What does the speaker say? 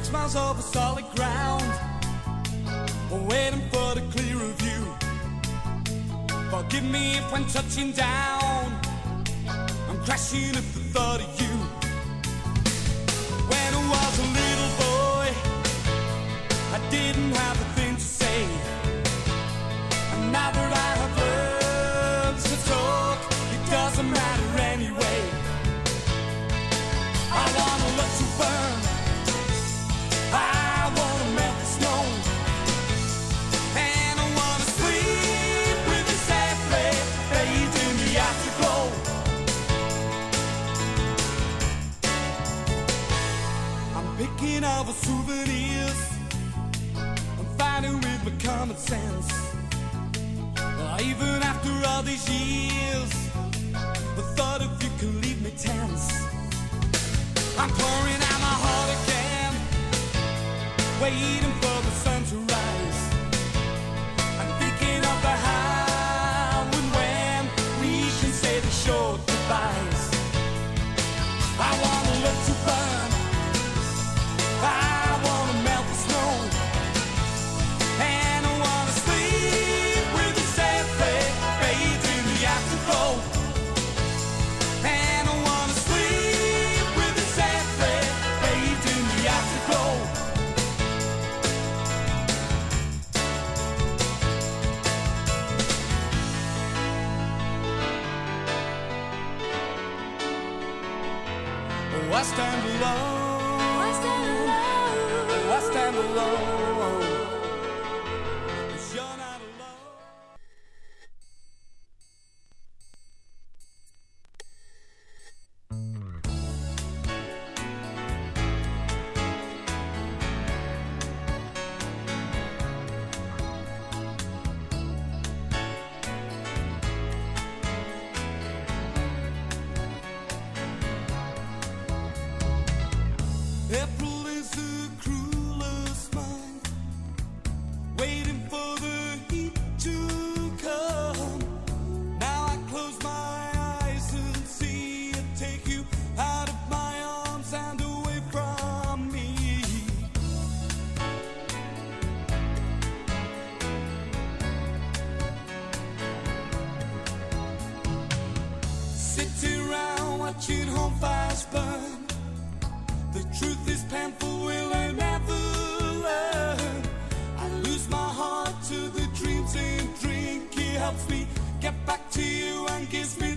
miles over solid ground, waiting for the clearer view. Forgive me if when touching down, I'm crashing at the thought of you. When I was a little boy, I didn't have a thing to say. And now that I have learned to talk, it doesn't matter anyway. I wanna let you burn, I wanna melt the snow, and I wanna sleep with you safely, bathed in the afterglow. I'm picking over souvenirs, I'm fighting with my common sense. Even after all these years, the thought of you can leave me tense. I'm pouring out my heart again, waiting for the sun to rise. I'm thinking of the how and when we can say the short goodbyes. I wanna let you burn, I wanna melt the snow, and I wanna sleep with you safely, bathed in the afterglow. And I wanna sleep with you safely, bathed in the afterglow. Oh, I stand alone, I stand alone. oh, I stand alone, 'cause you're not alone. April is the cruelest month, waiting for the heat to come. Now I close my eyes and see it take you out of my arms and away from me. Sitting around watching home fires burn. The truth is painful, will I never learn? I lose my heart to the dreams and drink. It helps me get back to you and gives me